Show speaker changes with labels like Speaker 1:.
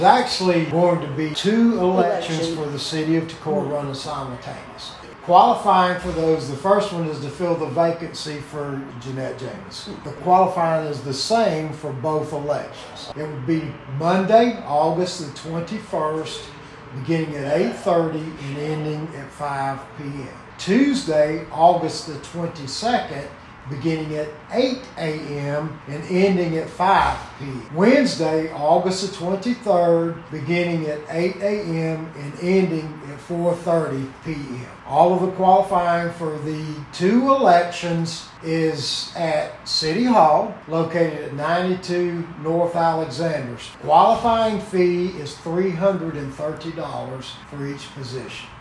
Speaker 1: There's actually going to be two elections for the city of Decorah running simultaneously. Qualifying for those, the first one is to fill the vacancy for Jeanette Jamison. The qualifying is the same for both elections. It would be Monday, August the 21st, beginning at 8:30 and ending at 5 p.m. Tuesday, August the 22nd, beginning at 8 a.m. and ending at 5 p.m. Wednesday, August the 23rd, beginning at 8 a.m. and ending at 4:30 p.m. All of the qualifying for the two elections is at City Hall, located at 92 North Alexanders. Qualifying fee is $330 for each position.